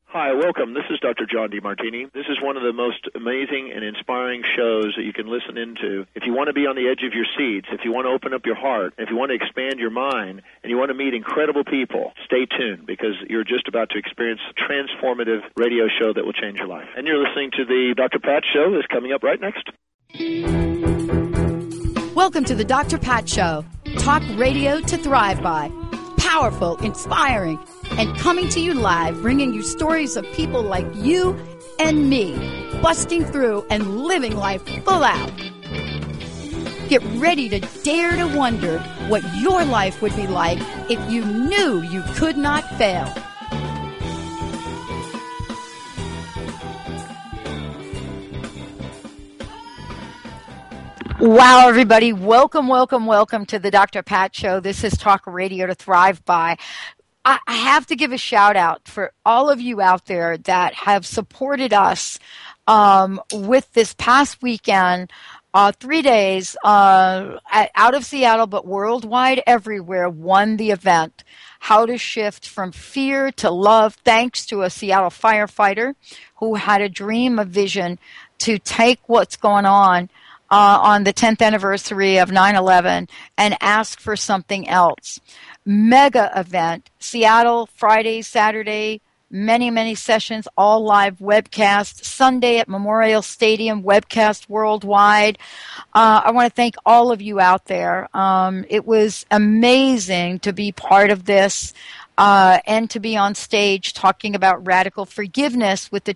Hi, welcome. This is Dr. John DeMartini. This is one of the most amazing and inspiring shows that you can listen into. If you want to be on the edge of your seats, if you want to open up your heart, if you want to expand your mind, and you want to meet incredible people, stay tuned because you're just about to experience a transformative radio show that will change your life. And you're listening to the Dr. Pat Show that's coming up right next. Welcome to the Dr. Pat Show. Talk radio to thrive by. Powerful, inspiring, and coming to you live, bringing you stories of people like you and me, busting through and living life full out. Get ready to dare to wonder what your life would be like if you knew you could not fail. Wow, everybody. Welcome to the Dr. Pat Show. This is Talk Radio to Thrive By. I have to give a shout out for all of you out there that have supported us with this past weekend, 3 days out of Seattle, but worldwide everywhere, won the event. How to shift from fear to love, thanks to a Seattle firefighter who had a dream, a vision to take what's going on the 10th anniversary of 9/11 and ask for something else. Mega event, Seattle, Friday, Saturday, many sessions, all live webcast. Sunday at Memorial Stadium, webcast worldwide. I want to thank all of you out there. It was amazing to be part of this. And to be on stage talking about radical forgiveness with the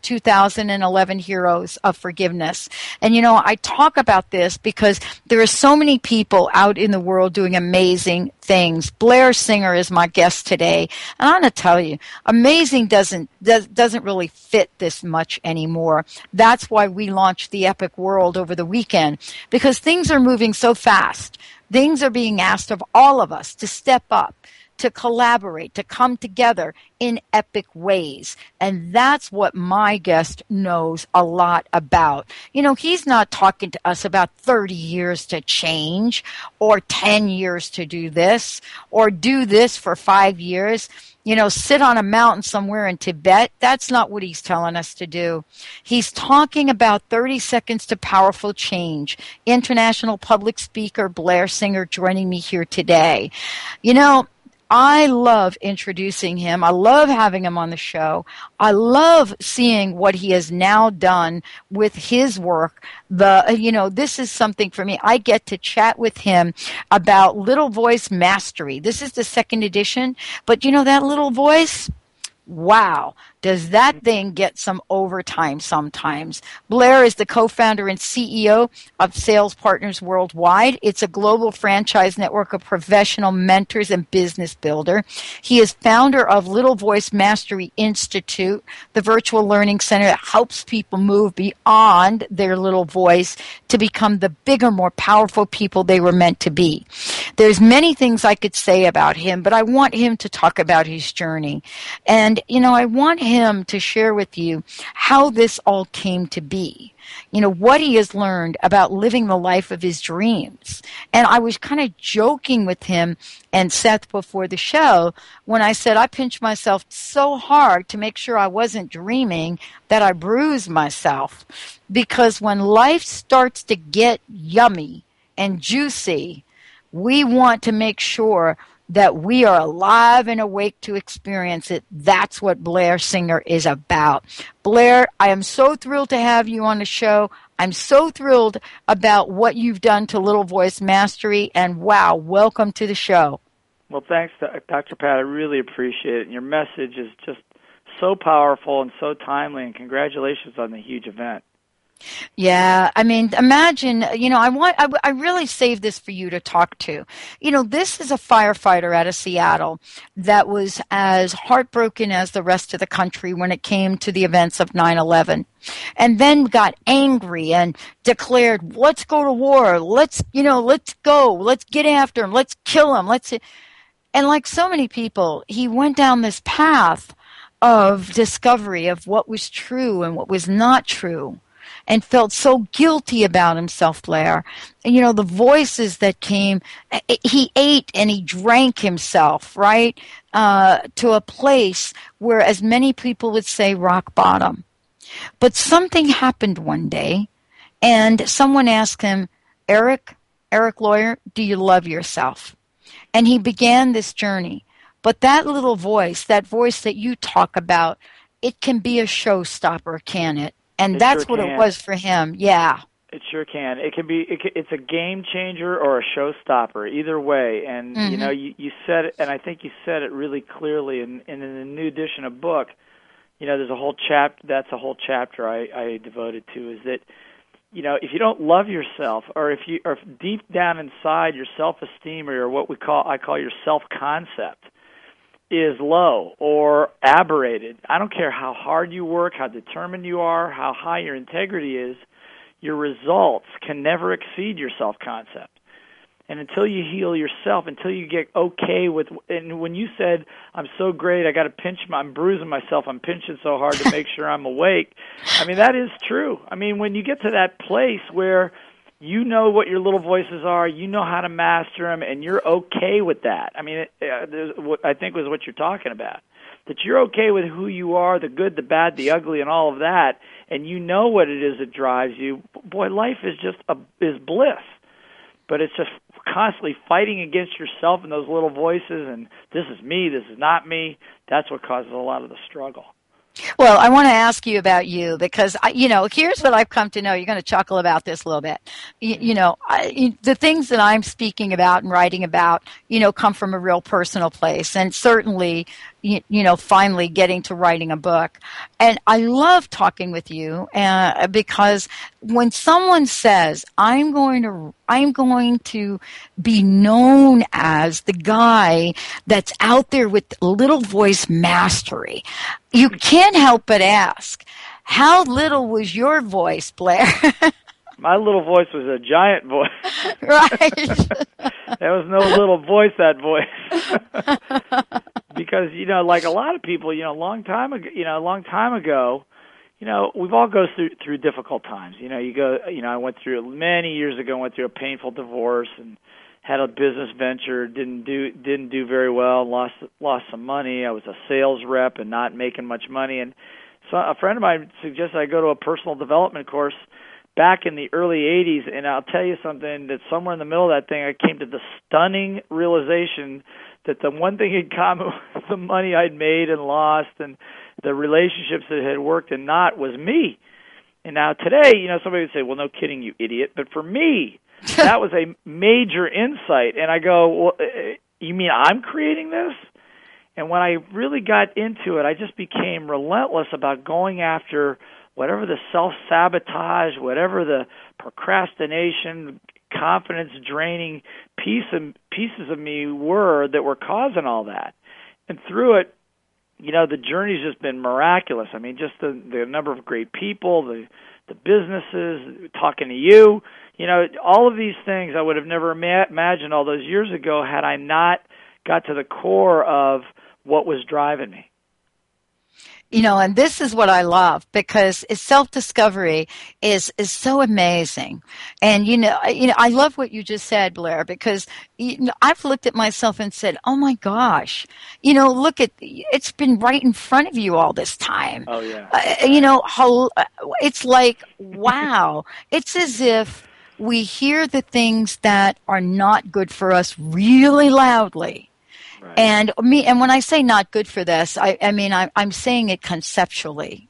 2011 Heroes of Forgiveness. And, you know, I talk about this because there are so many people out in the world doing amazing things. Blair Singer is my guest today. And I'm going to tell you, amazing doesn't really fit this much anymore. That's why we launched the Epic World over the weekend, because things are moving so fast. Things are being asked of all of us to step up, to collaborate, to come together in epic ways. And that's what my guest knows a lot about. You know, he's not talking to us about 30 years to change or 10 years to do this or do this for 5 years. You know, sit on a mountain somewhere in Tibet. That's not what he's telling us to do. He's talking about 30 seconds to powerful change. International public speaker Blair Singer joining me here today. You know, I love introducing him. I love having him on the show. I love seeing what he has now done with his work. This is something for me. I get to chat with him about Little Voice Mastery. This is the second edition, but you know that little voice? Wow, does that thing get some overtime sometimes. Blair is the co-founder and CEO of Sales Partners Worldwide. It's a global franchise network of professional mentors and business builder. He is founder of Little Voice Mastery Institute, the virtual learning center that helps people move beyond their little voice to become the bigger, more powerful people they were meant to be. There's many things I could say about him, but I want him to talk about his journey. And, you know, I want him to share with you how this all came to be. You know, what he has learned about living the life of his dreams. And I was kind of joking with him and Seth before the show when I said I pinched myself so hard to make sure I wasn't dreaming that I bruised myself. Because when life starts to get yummy and juicy, we want to make sure that we are alive and awake to experience it. That's what Blair Singer is about. Blair, I am so thrilled to have you on the show. I'm so thrilled about what you've done to Little Voice Mastery, and wow, welcome to the show. Well, thanks, Dr. Pat. I really appreciate it. And your message is just so powerful and so timely, and congratulations on the huge event. Yeah, I mean, imagine, you know, I really saved this for you to talk to. You know, this is a firefighter out of Seattle that was as heartbroken as the rest of the country when it came to the events of 9/11. And then got angry and declared, let's go to war. Let's go. Let's get after him. Let's kill him. And like so many people, he went down this path of discovery of what was true and what was not true. and felt so guilty about himself, Blair. And, the voices that came, he ate and he drank himself, right, to a place where, as many people would say, rock bottom. But something happened one day, and someone asked him, Eric Lawyer, do you love yourself? And he began this journey. But that little voice, that voice that you talk about, it can be a showstopper, can it? And that's what it was for him. Yeah. It sure can. It can be. It's a game changer or a showstopper, either way. And you said it, and I think you said it really clearly. And in the new edition of book, there's a whole chapter. That's a whole chapter I devoted to. Is that if you don't love yourself, or if deep down inside your self-esteem or I call your self-concept is low or aberrated, I don't care how hard you work, how determined you are, how high your integrity is, your results can never exceed your self-concept. And until you heal yourself, until you get okay with, and when you said, I'm so great, I got to I'm bruising myself, I'm pinching so hard to make sure I'm awake. I mean, that is true. I mean, when you get to that place where you know what your little voices are, you know how to master them, and you're okay with that. I mean, what I think was what you're talking about, that you're okay with who you are, the good, the bad, the ugly, and all of that, and you know what it is that drives you. Boy, life is just is bliss. But it's just constantly fighting against yourself and those little voices, and this is me, this is not me. That's what causes a lot of the struggle. Well, I want to ask you about you because, here's what I've come to know. You're going to chuckle about this a little bit. The things that I'm speaking about and writing about, come from a real personal place. And certainly, finally getting to writing a book. And I love talking with you because when someone says, I'm going to be known as the guy that's out there with little voice mastery, you can't help but ask, how little was your voice, Blair? My little voice was a giant voice. Right. There was no little voice, that voice. Because, like a lot of people, a long time ago, we've all go through difficult times. I went through many years ago, went through a painful divorce and had a business venture, didn't do very well, lost some money. I was a sales rep and not making much money. And so a friend of mine suggested I go to a personal development course back in the early 80s, and I'll tell you something, that somewhere in the middle of that thing, I came to the stunning realization that the one thing in common with the money I'd made and lost and the relationships that had worked and not was me. And now today, somebody would say, well, no kidding, you idiot. But for me, that was a major insight. And I go, well, you mean I'm creating this? And when I really got into it, I just became relentless about going after whatever the self-sabotage, whatever the procrastination, confidence-draining pieces of me were that were causing all that. And through it, the journey's just been miraculous. I mean, just the number of great people, the businesses, talking to you, all of these things I would have never imagined all those years ago had I not got to the core of what was driving me. And this is what I love because self-discovery is so amazing. And, I love what you just said, Blair, because, I've looked at myself and said, oh my gosh, look it's been right in front of you all this time. Oh, yeah. It's like, wow. It's as if we hear the things that are not good for us really loudly. Right. And when I say not good for this, I mean I'm saying it conceptually,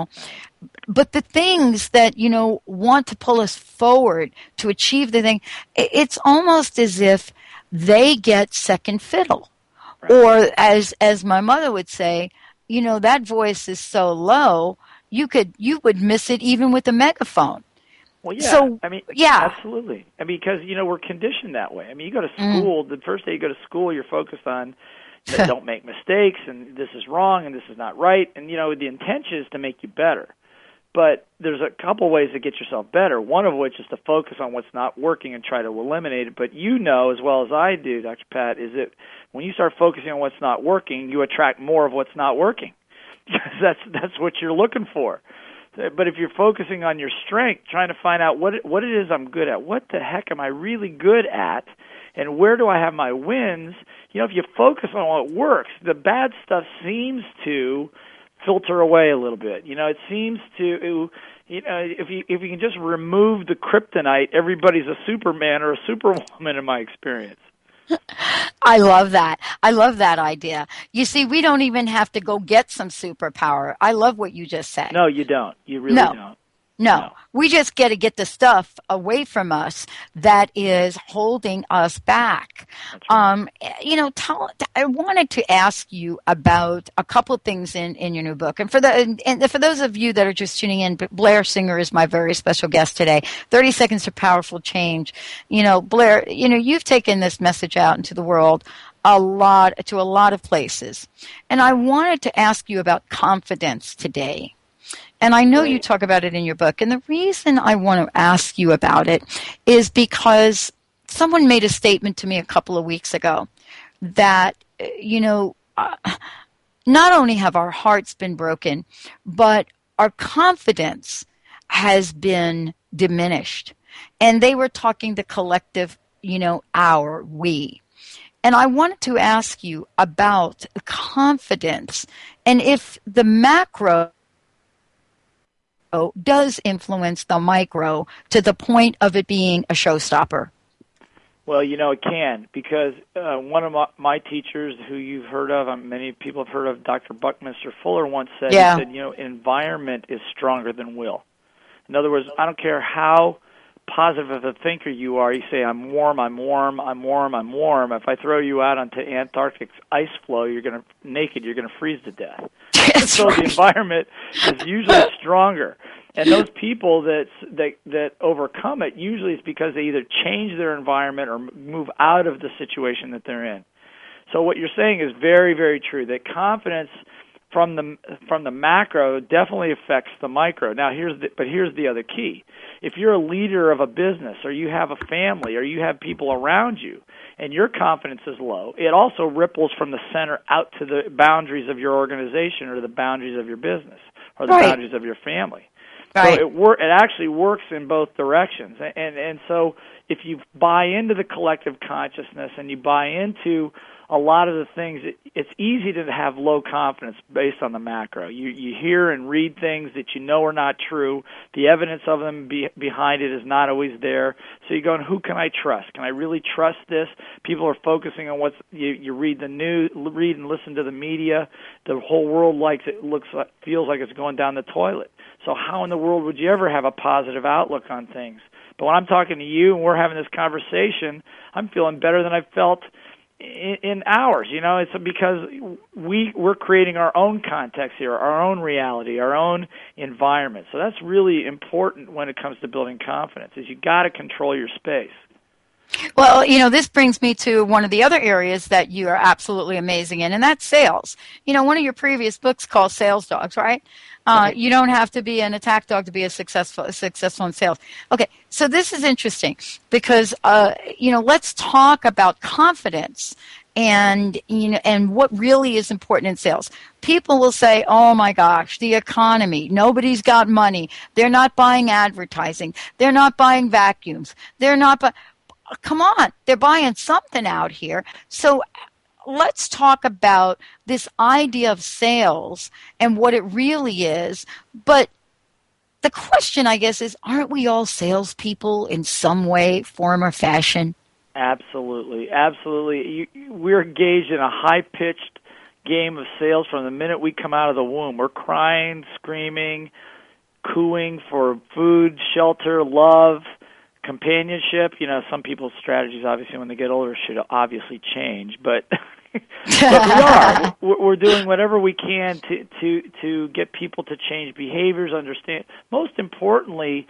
But the things that, want to pull us forward to achieve the thing, it's almost as if they get second fiddle. Right. Or as my mother would say, that voice is so low, you would miss it even with a megaphone. Well, yeah. So, yeah, absolutely. Because we're conditioned that way. You go to school. The first day you go to school, you're focused on don't make mistakes, and this is wrong, and this is not right. And the intention is to make you better. But there's a couple ways to get yourself better. One of which is to focus on what's not working and try to eliminate it. But as well as I do, Dr. Pat, is that when you start focusing on what's not working, you attract more of what's not working. That's what you're looking for. But if you're focusing on your strength, trying to find out what it is I'm good at, what the heck am I really good at, and where do I have my wins, if you focus on what works, the bad stuff seems to filter away a little bit. It seems to, if you can just remove the kryptonite, everybody's a Superman or a Superwoman in my experience. I love that. I love that idea. You see, we don't even have to go get some superpower. I love what you just said. No, you don't. You really don't. No, we just got to get the stuff away from us that is holding us back. Right. I wanted to ask you about a couple of things in your new book. And for those of you that are just tuning in, Blair Singer is my very special guest today. 30 Seconds to Powerful Change. Blair, you've taken this message out into the world to a lot of places. And I wanted to ask you about confidence today. And I know you talk about it in your book. And the reason I want to ask you about it is because someone made a statement to me a couple of weeks ago that, not only have our hearts been broken, but our confidence has been diminished. And they were talking the collective, we. And I wanted to ask you about confidence and if the macro does influence the micro to the point of it being a showstopper. Well, it can, because one of my teachers who you've heard of, many people have heard of, Dr. Buckminster Fuller once said, he said, environment is stronger than will. In other words, I don't care how positive of a thinker you are, you say, I'm warm. If I throw you out onto Antarctic's ice floe, you're going to freeze to death. So right. The environment is usually stronger. And those people that overcome it, usually it's because they either change their environment or move out of the situation that they're in. So what you're saying is very, very true, that confidence from the macro definitely affects the micro. Now, here's the other key. If you're a leader of a business, or you have a family, or you have people around you, and your confidence is low, it also ripples from the center out to the boundaries of your organization or the boundaries of your business or the boundaries of your family. Right. So it actually works in both directions. And so if you buy into the collective consciousness and you buy into a lot of the things, it's easy to have low confidence based on the macro. You hear and read things that are not true. The evidence of them behind it is not always there. So you're going, who can I trust? Can I really trust this? People are focusing on you read the news, read and listen to the media. The whole world feels like it's going down the toilet. So how in the world would you ever have a positive outlook on things? But when I'm talking to you and we're having this conversation, I'm feeling better than I've felt in hours. It's because we're creating our own context here, our own reality, our own environment. So that's really important when it comes to building confidence, is you got to control your space. Well, this brings me to one of the other areas that you are absolutely amazing in, and that's sales. One of your previous books called Sales Dogs, right? You don't have to be an attack dog to be successful in sales. Okay, so this is interesting because, let's talk about confidence and what really is important in sales. People will say, oh my gosh, the economy, nobody's got money. They're not buying advertising. They're not buying vacuums. Come on, they're buying something out here. So let's talk about this idea of sales and what it really is. But the question, I guess, is, aren't we all salespeople in some way, form, or fashion? Absolutely. Absolutely. We're engaged in a high-pitched game of sales from the minute we come out of the womb. We're crying, screaming, cooing for food, shelter, love, companionship. Some people's strategies, obviously, when they get older, should obviously change, but but we're doing whatever we can to get people to change behaviors, understand. Most importantly,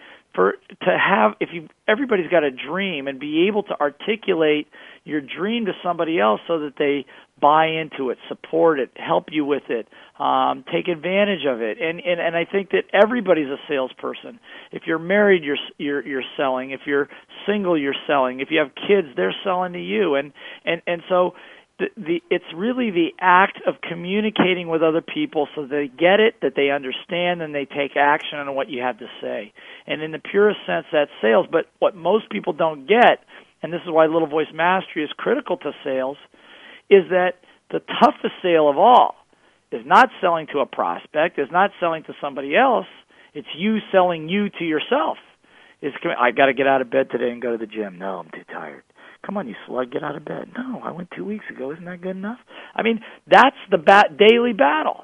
everybody's got a dream, and be able to articulate your dream to somebody else so that they buy into it, support it, help you with it, take advantage of it. And I think that everybody's a salesperson. If you're married, you're selling. If you're single, you're selling. If you have kids, they're selling to you. And so it's really the act of communicating with other people so they get it, that they understand, and they take action on what you have to say. And in the purest sense, that's sales. But what most people don't get, and this is why Little Voice Mastery is critical to sales, is that the toughest sale of all is not selling to a prospect, is not selling to somebody else. It's you selling you to yourself. I got to get out of bed today and go to the gym. No, I'm too tired. Come on, you slug, get out of bed. No, I went 2 weeks ago. Isn't that good enough? I mean, that's the daily battle.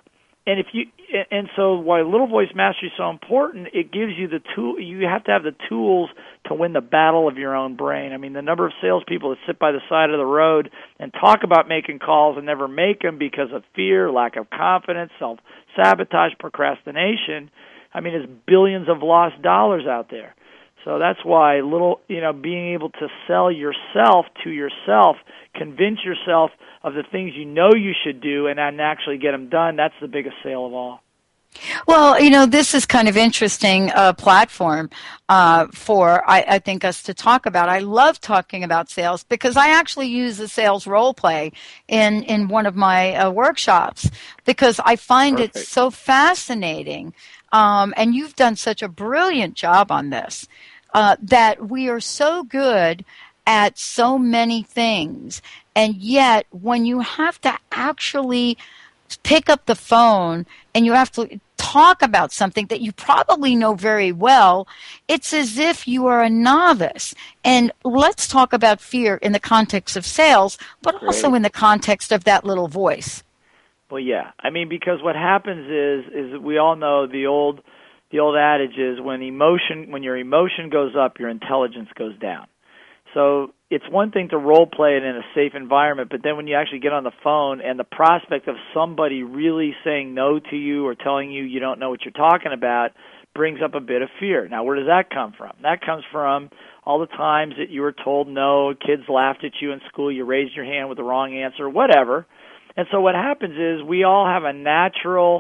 And so why Little Voice Mastery is so important, it gives you the tool. You have to have the tools to win the battle of your own brain. I mean, the number of salespeople that sit by the side of the road and talk about making calls and never make them because of fear, lack of confidence, self-sabotage, procrastination. I mean, it's billions of lost dollars out there. So that's why being able to sell yourself to yourself, convince yourself of the things you know you should do and then actually get them done, that's the biggest sale of all. Well, this is kind of interesting platform for, I think, us to talk about. I love talking about sales because I actually use the sales role play in one of my workshops because I find Perfect. it so fascinating. And you've done such a brilliant job on this. That we are so good at so many things, and yet when you have to actually pick up the phone and you have to talk about something that you probably know very well, it's as if you are a novice. And let's talk about fear in the context of sales, but also in the context of that little voice. Well, yeah. I mean, because what happens is we all know the old adage is when your emotion goes up, your intelligence goes down. So it's one thing to role play it in a safe environment, but then when you actually get on the phone and the prospect of somebody really saying no to you or telling you you don't know what you're talking about brings up a bit of fear. Now, where does that come from? That comes from all the times that you were told no, kids laughed at you in school, you raised your hand with the wrong answer, whatever. And so what happens is we all have a natural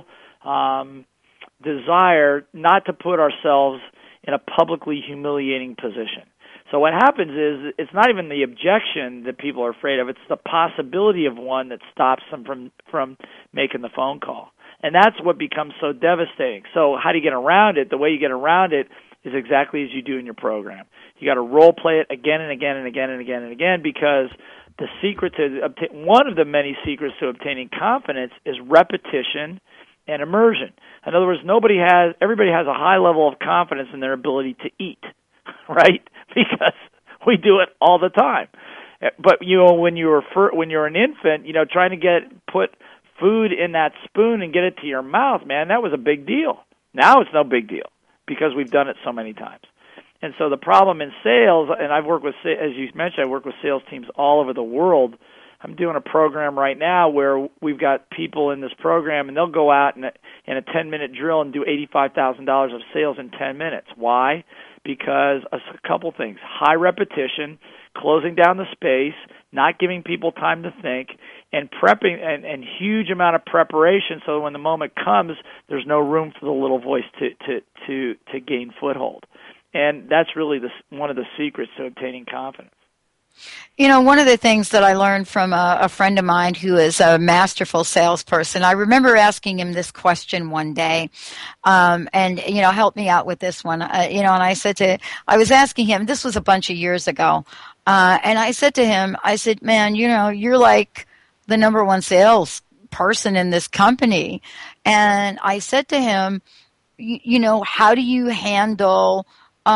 desire not to put ourselves in a publicly humiliating position. So what happens is it's not even the objection that people are afraid of, it's the possibility of one that stops them from making the phone call. And that's what becomes so devastating. So how do you get around it? The way you get around it is exactly as you do in your program. You got to role play it again and again and again and again and again because the secret to one of the many secrets to obtaining confidence is repetition and immersion. In other words, everybody has a high level of confidence in their ability to eat, right? Because we do it all the time. But when you're an infant, trying to put food in that spoon and get it to your mouth, man, that was a big deal. Now it's no big deal because we've done it so many times. And so the problem in sales, and I've worked with, as you mentioned, I work with sales teams all over the world. I'm doing a program right now where we've got people in this program, and they'll go out in a 10-minute drill and do $85,000 of sales in 10 minutes. Why? Because a couple things. High repetition, closing down the space, not giving people time to think, and prepping and huge amount of preparation so when the moment comes, there's no room for the little voice to gain foothold. And that's really one of the secrets to obtaining confidence. One of the things that I learned from a friend of mine who is a masterful salesperson, I remember asking him this question one day, and, help me out with this one, and I was asking him, this was a bunch of years ago, and I said to him, man, you're like the number one sales person in this company. And I said to him, how do you handle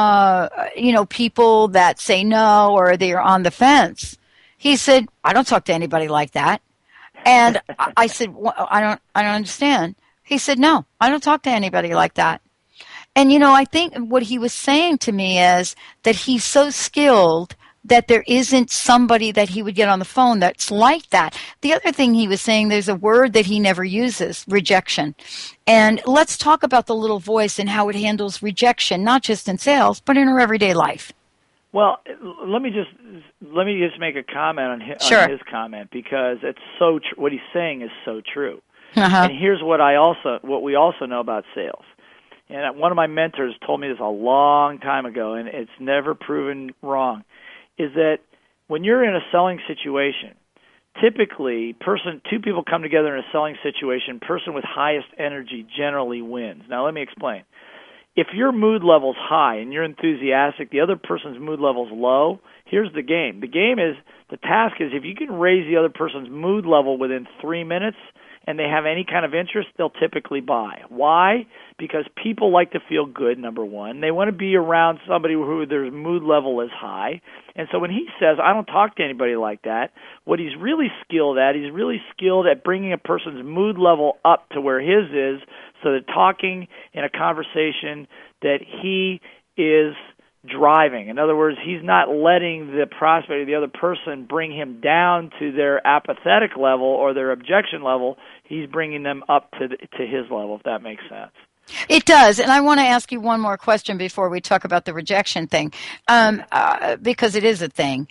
people that say no or they're on the fence? He said, I don't talk to anybody like that. And I said, well, I don't understand. He said, no, I don't talk to anybody like that. And, I think what he was saying to me is that he's so skilled that there isn't somebody that he would get on the phone that's like that. The other thing he was saying, there's a word that he never uses, rejection. And let's talk about the little voice and how it handles rejection, not just in sales, but in our everyday life. Well, let me just make a comment on his comment because it's so what he's saying is so true. Uh-huh. And here's what we also know about sales. And one of my mentors told me this a long time ago, and it's never proven wrong, is that when you're in a selling situation, typically, two people come together in a selling situation, person with highest energy generally wins. Now, let me explain. If your mood level's high and you're enthusiastic, the other person's mood level's low, here's the game. The task is if you can raise the other person's mood level within 3 minutes and they have any kind of interest, they'll typically buy. Why? Because people like to feel good, number one. They want to be around somebody who their mood level is high. And so when he says, I don't talk to anybody like that, what he's really skilled at bringing a person's mood level up to where his is, so that talking in a conversation that he is driving. In other words, he's not letting the prospect or the other person bring him down to their apathetic level or their objection level. He's bringing them up to his level, if that makes sense. It does, and I want to ask you one more question before we talk about the rejection thing, because it is a thing.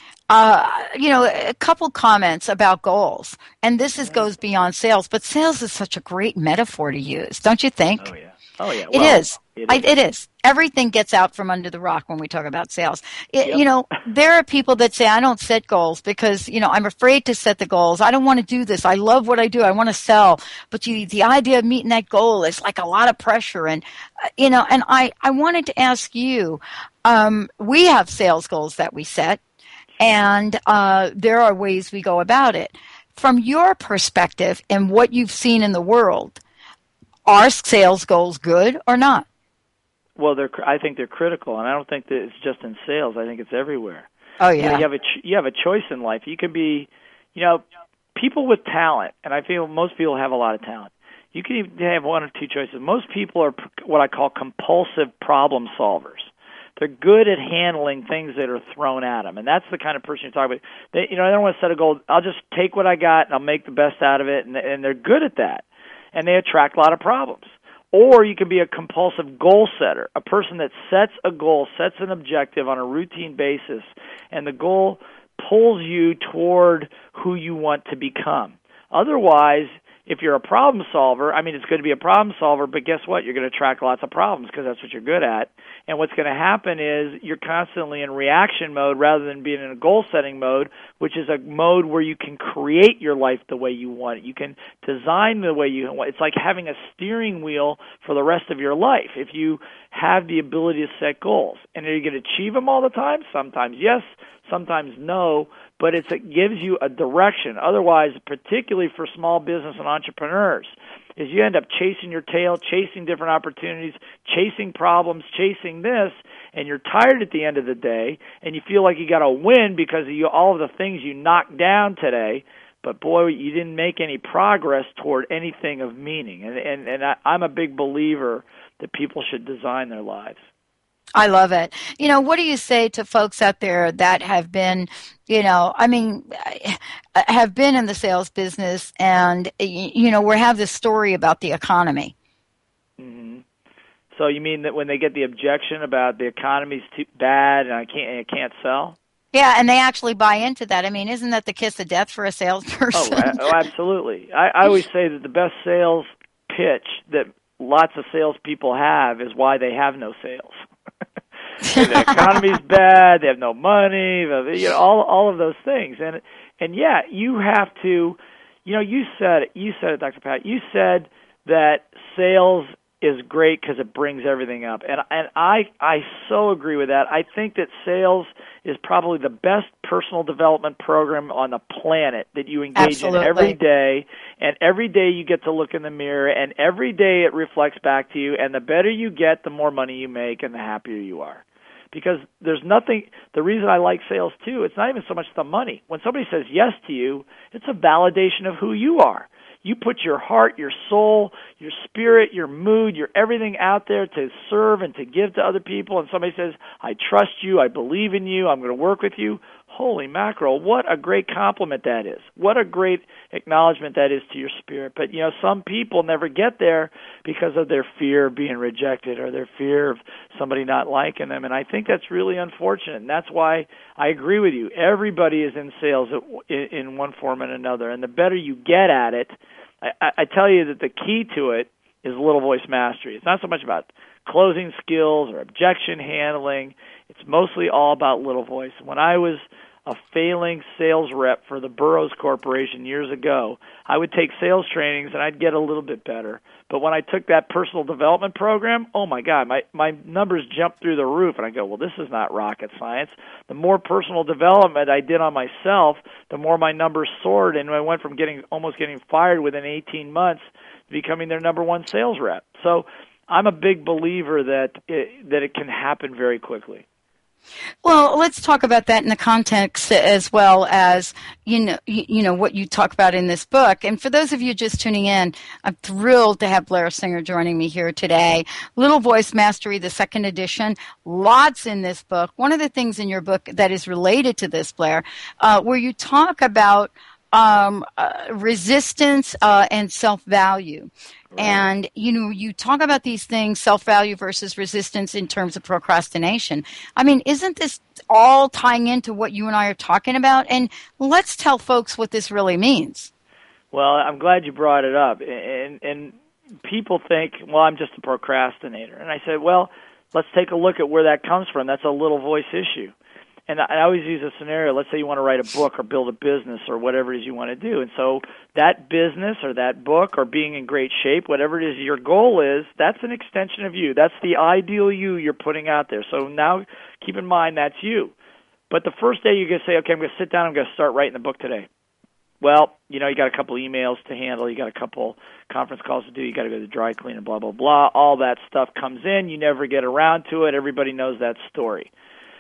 A couple comments about goals, and this goes beyond sales, but sales is such a great metaphor to use, don't you think? Oh, yeah. It is. It is. Everything gets out from under the rock when we talk about sales. There are people that say, I don't set goals because, I'm afraid to set the goals. I don't want to do this. I love what I do. I want to sell. But the idea of meeting that goal is like a lot of pressure. And, and I wanted to ask you, we have sales goals that we set, and there are ways we go about it. From your perspective and what you've seen in the world, are sales goals good or not? Well, I think they're critical, and I don't think that it's just in sales. I think it's everywhere. Oh, yeah. You have a choice in life. You can be, people with talent, and I feel most people have a lot of talent. You can even have one or two choices. Most people are what I call compulsive problem solvers. They're good at handling things that are thrown at them, and that's the kind of person you're talking about. They don't want to set a goal. I'll just take what I got, and I'll make the best out of it, and they're good at that. And they attract a lot of problems. Or you can be a compulsive goal setter, a person that sets a goal, sets an objective on a routine basis, and the goal pulls you toward who you want to become. Otherwise, if you're a problem solver, it's good to be a problem solver, but guess what? You're going to attract lots of problems because that's what you're good at. And what's going to happen is you're constantly in reaction mode rather than being in a goal-setting mode, which is a mode where you can create your life the way you want it. You can design the way you want it. It's like having a steering wheel for the rest of your life if you have the ability to set goals. And are you going to achieve them all the time? Sometimes yes, sometimes no, but it gives you a direction. Otherwise, particularly for small business and entrepreneurs, is you end up chasing your tail, chasing different opportunities, chasing problems, chasing this, and you're tired at the end of the day, and you feel like you got to win because of all of the things you knocked down today, but boy, you didn't make any progress toward anything of meaning. And I'm a big believer that people should design their lives. I love it. What do you say to folks out there that have been, have been in the sales business and, we have this story about the economy? Mm-hmm. So you mean that when they get the objection about the economy's too bad and I can't sell? Yeah, and they actually buy into that. Isn't that the kiss of death for a salesperson? Oh, absolutely. I always say that the best sales pitch that lots of salespeople have is why they have no sales. The economy's bad, they have no money, all of those things. And yeah, you have to, you said it, Dr. Pat, you said that sales is great because it brings everything up. And I so agree with that. I think that sales is probably the best personal development program on the planet that you engage in every day. And every day you get to look in the mirror, and every day it reflects back to you. And the better you get, the more money you make and the happier you are. Because there's nothing, the reason I like sales too, it's not even so much the money. When somebody says yes to you, it's a validation of who you are. You put your heart, your soul, your spirit, your mood, your everything out there to serve and to give to other people, and somebody says, I trust you, I believe in you, I'm going to work with you. Holy mackerel, what a great compliment that is. What a great acknowledgement that is to your spirit. But, some people never get there because of their fear of being rejected or their fear of somebody not liking them. And I think that's really unfortunate. And that's why I agree with you. Everybody is in sales in one form and another. And the better you get at it, I tell you that the key to it is little voice mastery. It's not so much about closing skills or objection handling. It's mostly all about little voice. When I was a failing sales rep for the Burroughs Corporation years ago. I would take sales trainings and I'd get a little bit better. But when I took that personal development program, oh my God, my numbers jumped through the roof. And I go, well, this is not rocket science. The more personal development I did on myself, the more my numbers soared. And I went from almost getting fired within 18 months to becoming their number one sales rep. So I'm a big believer that it can happen very quickly. Well, let's talk about that in the context as well as, you know what you talk about in this book. And for those of you just tuning in, I'm thrilled to have Blair Singer joining me here today. Little Voice Mastery, the second edition, lots in this book. One of the things in your book that is related to this, Blair, where you talk about resistance and self-value. Right. And, you talk about these things, self-value versus resistance in terms of procrastination. I mean, isn't this all tying into what you and I are talking about? And let's tell folks what this really means. Well, I'm glad you brought it up. And people think, well, I'm just a procrastinator. And I said, well, let's take a look at where that comes from. That's a little voice issue. And I always use a scenario. Let's say you want to write a book or build a business or whatever it is you want to do. And so that business or that book or being in great shape, whatever it is your goal is, that's an extension of you. That's the ideal you you're putting out there. So now keep in mind that's you. But the first day you're going to say, okay, I'm going to sit down, I'm going to start writing the book today. Well, you got a couple emails to handle, you got a couple conference calls to do, you got to go to the dry cleaner, blah, blah, blah. All that stuff comes in. You never get around to it. Everybody knows that story.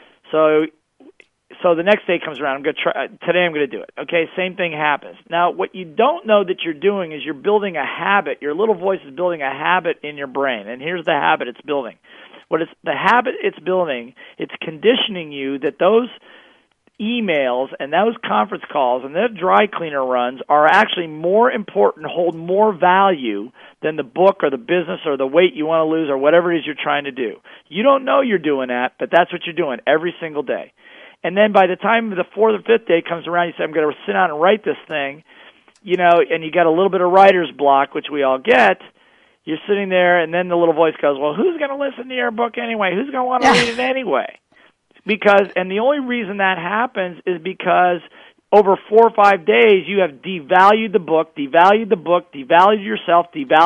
So the next day comes around, I'm going to try, today I'm going to do it. Okay, same thing happens. Now, what you don't know that you're doing is you're building a habit. Your little voice is building a habit in your brain, and here's the habit it's building. The habit it's building, it's conditioning you that those emails and those conference calls and those dry cleaner runs are actually more important, hold more value than the book or the business or the weight you want to lose or whatever it is you're trying to do. You don't know you're doing that, but that's what you're doing every single day. And then by the time the fourth or fifth day comes around, you say, I'm going to sit down and write this thing, and you got a little bit of writer's block, which we all get. You're sitting there, and then the little voice goes, well, who's going to listen to your book anyway? Who's going to want to read it anyway? And the only reason that happens is because over 4 or 5 days, you have devalued the book, devalued yourself.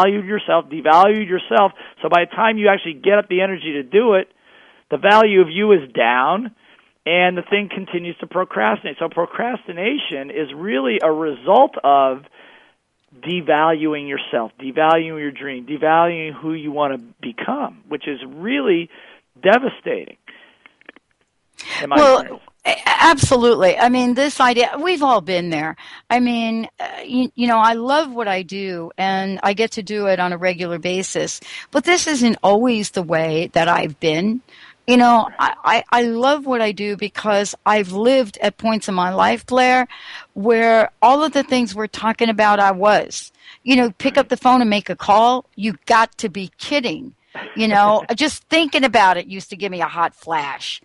So by the time you actually get up the energy to do it, the value of you is down, and the thing continues to procrastinate. So procrastination is really a result of devaluing yourself, devaluing your dream, devaluing who you want to become, which is really devastating. Well, absolutely. I mean, this idea, we've all been there. I mean, I love what I do, and I get to do it on a regular basis. But this isn't always the way that I've been. I love what I do because I've lived at points in my life, Blair, where all of the things we're talking about I was. Pick up the phone and make a call. You got to be kidding. Just thinking about it used to give me a hot flash.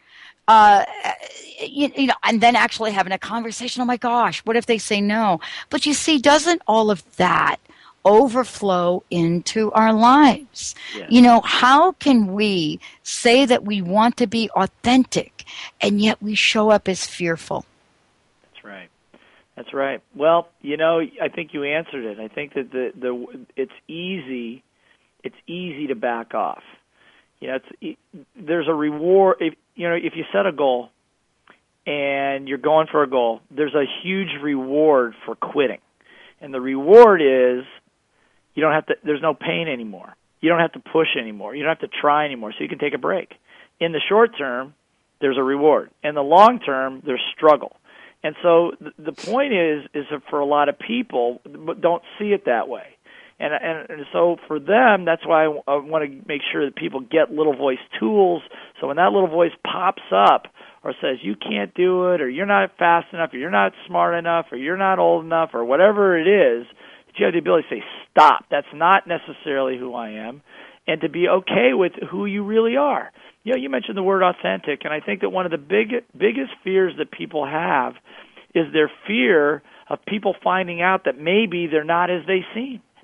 And then actually having a conversation, oh my gosh, what if they say no? But you see, doesn't all of that overflow into our lives? Yes. How can we say that we want to be authentic and yet we show up as fearful? That's right. Well, I think you answered it. I think that it's easy to back off. There's a reward if you set a goal and you're going for a goal, there's a huge reward for quitting. And the reward is there's no pain anymore. You don't have to push anymore. You don't have to try anymore, so you can take a break. In the short term, there's a reward. In the long term, there's struggle. And so the point is that for a lot of people, don't see it that way. And so for them, that's why I want to make sure that people get little voice tools. So when that little voice pops up or says, you can't do it, or you're not fast enough, or you're not smart enough, or you're not old enough, or whatever it is, you have the ability to say, stop. That's not necessarily who I am, and to be okay with who you really are. You mentioned the word authentic, and I think that one of the biggest fears that people have is their fear of people finding out that maybe they're not as they seem.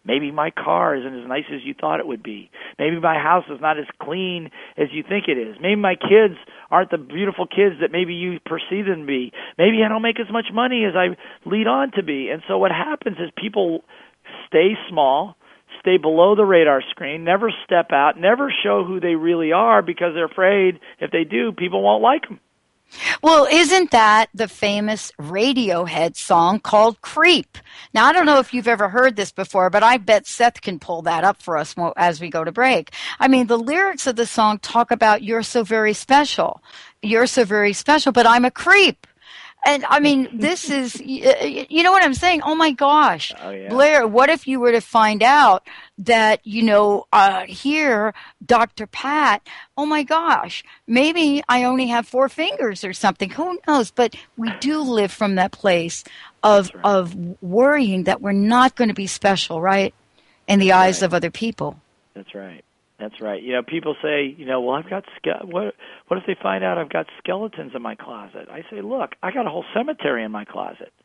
Maybe my car isn't as nice as you thought it would be. Maybe my house is not as clean as you think it is. Maybe my kids aren't the beautiful kids that maybe you perceive them to be. Maybe I don't make as much money as I lead on to be. And so what happens is people stay small, stay below the radar screen, never step out, never show who they really are because they're afraid if they do, people won't like them. Well, isn't that the famous Radiohead song called Creep? Now, I don't know if you've ever heard this before, but I bet Seth can pull that up for us as we go to break. I mean, the lyrics of the song talk about you're so very special. You're so very special, but I'm a creep. And I mean, this is, you know what I'm saying? Oh my gosh. Oh, yeah. Blair, what if you were to find out that, here, Dr. Pat, oh my gosh, maybe I only have 4 fingers or something. Who knows? But we do live from that place of worrying that we're not going to be special, right? In the eyes of other people. That's right. That's right. People say, well, I've got what if they find out I've got skeletons in my closet? I say, look, I got a whole cemetery in my closet.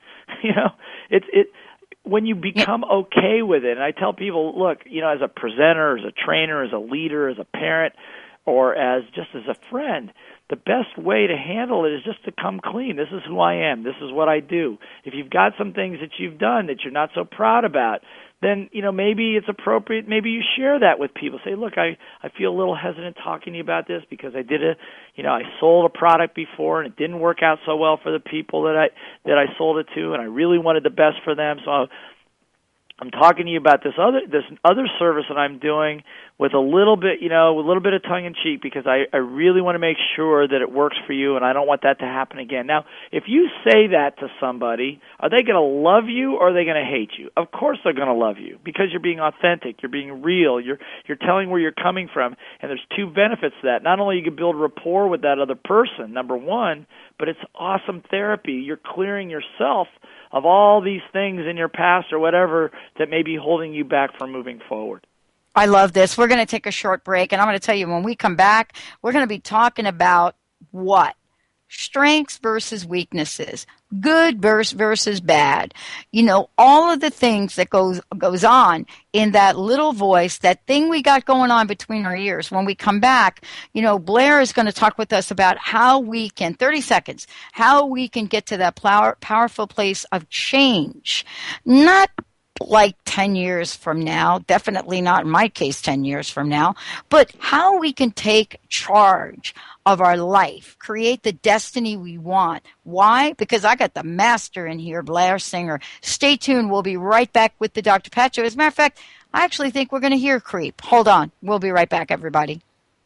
When you become okay with it, and I tell people, look, as a presenter, as a trainer, as a leader, as a parent, or as a friend, the best way to handle it is just to come clean. This is who I am. This is what I do. If you've got some things that you've done that you're not so proud about, then, maybe it's appropriate, maybe you share that with people. Say, look, I feel a little hesitant talking to you about this because I I sold a product before and it didn't work out so well for the people that I sold it to, and I really wanted the best for them. So I'm talking to you about this other service that I'm doing with a little bit of tongue in cheek because I really want to make sure that it works for you, and I don't want that to happen again. Now, if you say that to somebody, are they going to love you or are they going to hate you? Of course they're going to love you because you're being authentic, you're being real, you're telling where you're coming from, and there's 2 benefits to that. Not only you can build rapport with that other person, number 1, but it's awesome therapy. You're clearing yourself of all these things in your past or whatever that may be holding you back from moving forward. I love this. We're going to take a short break, and I'm going to tell you when we come back, we're going to be talking about what? Strengths versus weaknesses, good versus bad. All of the things that goes on in that little voice, that thing we got going on between our ears. When we come back, Blair is going to talk with us about how we can, 30 seconds, how we can get to that powerful place of change. Not like 10 years from now, definitely not in my case 10 years from now, but how we can take charge of our life, create the destiny we want. Why? Because I got the master in here, Blair Singer. Stay tuned. We'll be right back with the Dr. Pat Show. As a matter of fact, I actually think we're going to hear Creep. Hold on. We'll be right back, everybody.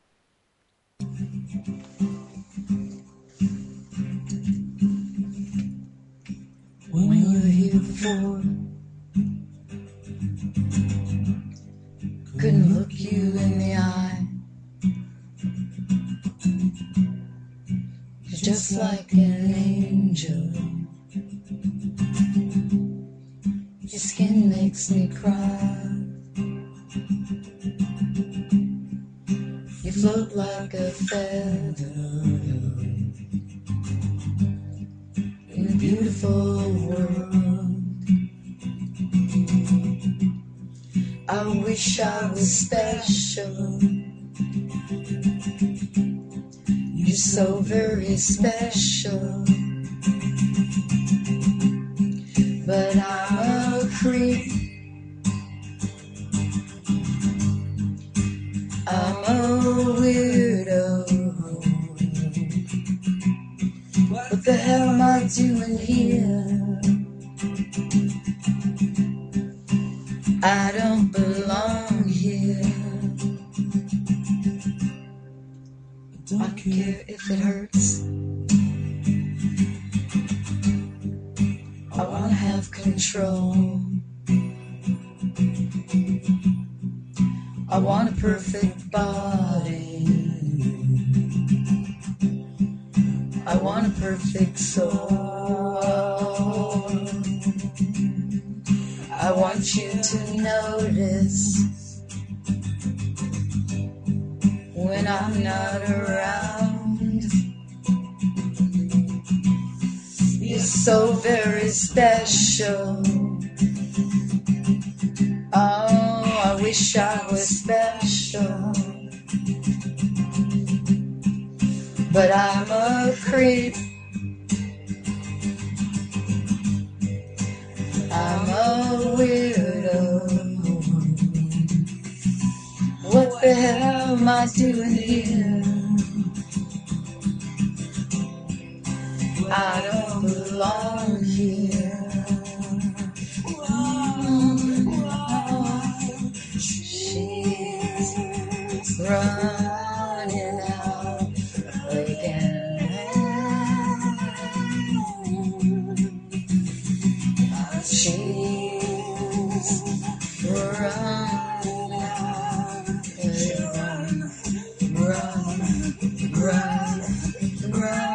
When we were here before, couldn't look you in the eye. You're just like an angel. Your skin makes me cry. You float like a feather in a beautiful world. I wish I was special. You're so very special. But I'm a creep. I'm a weirdo. What the hell am I doing here? I don't belong here. I don't care if it hurts. I wanna have control. I want a perfect body. I want a perfect soul. I want you to notice when I'm not around. You're so very special. Oh, wish I was special, but I'm a creep. I'm a weirdo. What the hell am I doing here? I don't belong here. She's running out again. She's running out again. Run.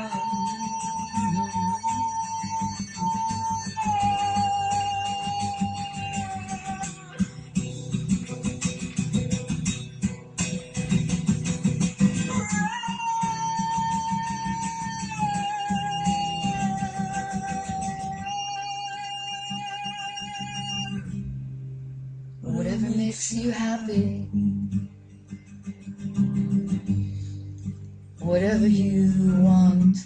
Whatever makes you happy, whatever you want.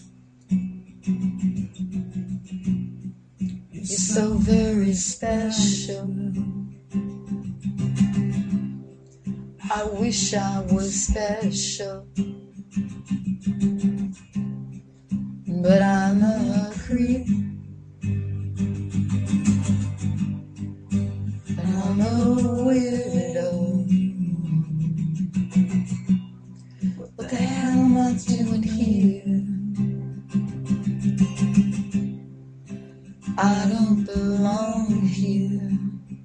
You're so very special. I wish I was special, but I'm a creep. I'm a weirdo. What the hell am I doing here? I don't belong here.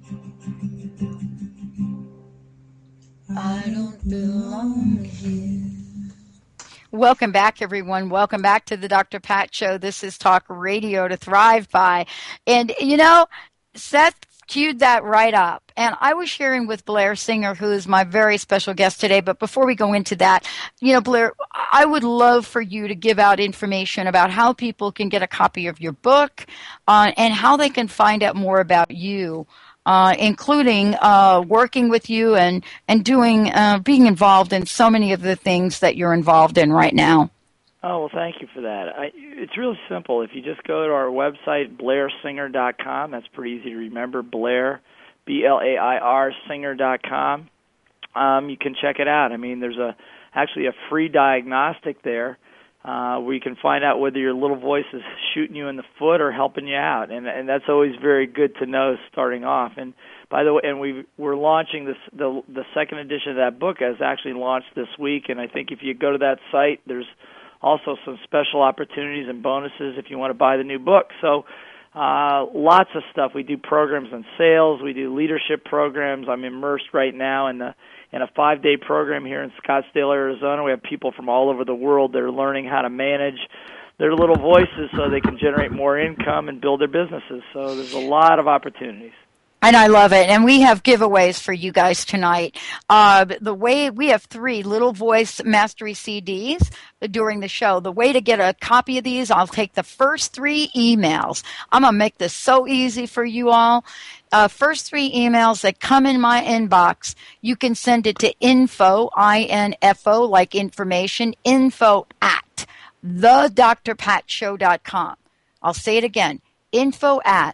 I don't belong here. Welcome back, everyone. Welcome back to the Dr. Pat Show. This is Talk Radio to Thrive By. And, Seth queued that right up. And I was sharing with Blair Singer, who is my very special guest today. But before we go into that, Blair, I would love for you to give out information about how people can get a copy of your book and how they can find out more about you, including working with you and doing being involved in so many of the things that you're involved in right now. Oh, well, thank you for that. It's really simple. If you just go to our website, blairsinger.com, that's pretty easy to remember, Blair, BLAIR, singer.com. You can check it out. I mean, there's actually a free diagnostic there where you can find out whether your little voice is shooting you in the foot or helping you out, and that's always very good to know starting off. And by the way, we're launching the second edition of that book has actually launched this week, and I think if you go to that site, there's also some special opportunities and bonuses if you want to buy the new book. So lots of stuff. We do programs on sales. We do leadership programs. I'm immersed right now in a 5-day program here in Scottsdale, Arizona. We have people from all over the world that are learning how to manage their little voices so they can generate more income and build their businesses. So there's a lot of opportunities. And I love it. And we have giveaways for you guys tonight. We have 3 Little Voice Mastery CDs during the show. The way to get a copy of these, I'll take the first 3 emails. I'm going to make this so easy for you all. First 3 emails that come in my inbox, you can send it to info, I-N-F-O, like information, info at thedrpatshow.com. I'll say it again, info at